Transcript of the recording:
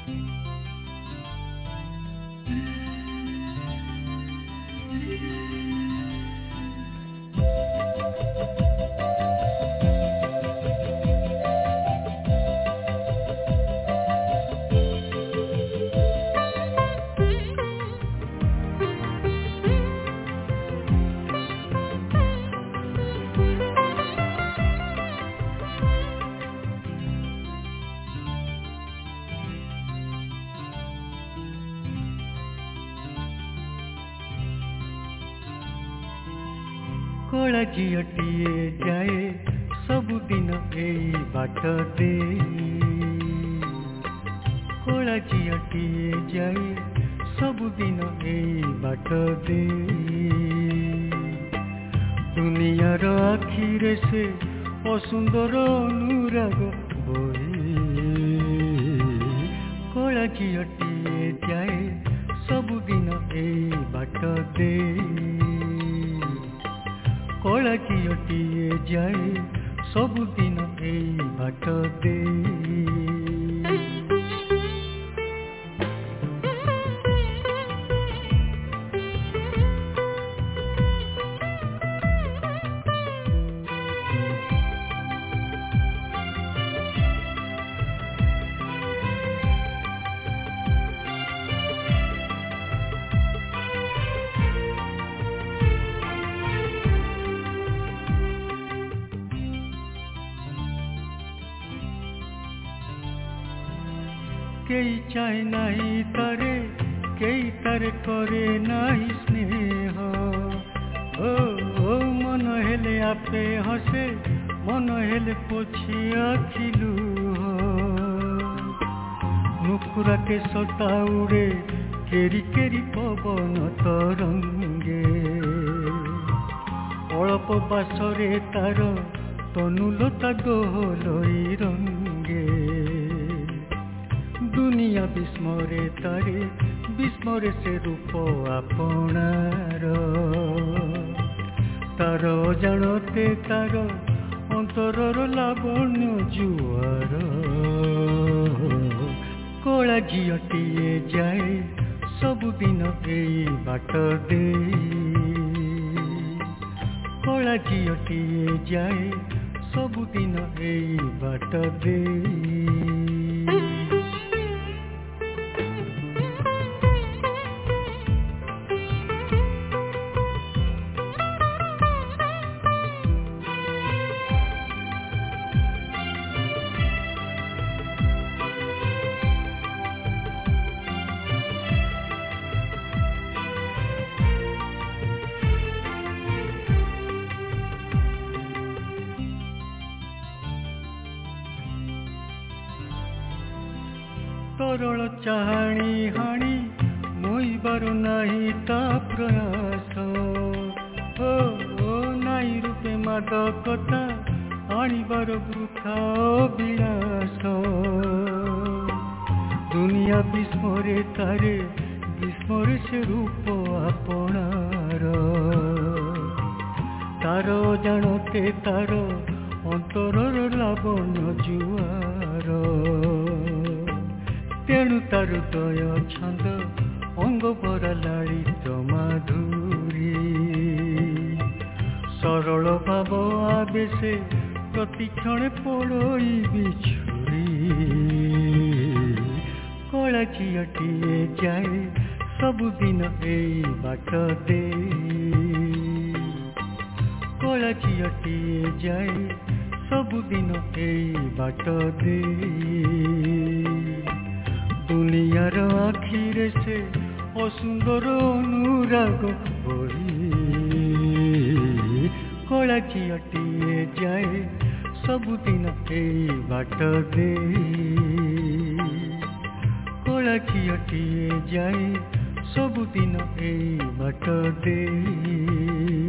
कला झीटिए जाए सबुदिन एई बाट दे कला झीटिए जाए सबुदिन एई बाट दे दुनियार आखिरे से असुंदर अनुराग बोए कला झीटिए जाए सबुदिन एई बाट दे कला झीटिए जाए सबुदिन एई बाट दे कई चाहे नहीं तारे कई तारे करे नहीं स्नेह ओ मन हेले आपे हसे मन हेले पोछी आखिलु नुकुरा के सता उड़े केरी केरी पवन तरंगे अल्प बासरे तार तनुलता दोहलई रंगे दुनिया विस्मरे तारे विस्मरे से रूप आपणार तार जानते तार अंतरर लावण्य जुआर कला झीटिए जाए सबुदिन एई बाट दे कला झीटिए जाए सबुदिन एई बाट दे तरल चाहाणी हाणी मोइबार नाही ता प्रयास ओ नाई रूपे मादकता आनिबार वृथा विलास दुनिया विस्मरे तारे विस्मरे से रूप आपणार तार जानते तार अंतरर लावण्य जुआर तेणु तार दय छंद अंग भरा लालित माधुरी सरल भाव आवेशे प्रतिक्षण पड़ई बिछुरी कला झीटिए जाए सबुदिन एई बाट दे कला झीटिए जाए सबुदिन एई बाट दे दुनियार आखिरे से असुंदर अनुराग बोई कला झीटिए जाए सबुदिन एई बाट दे कला झीटिए जाए सबुदिन एई बाट दे।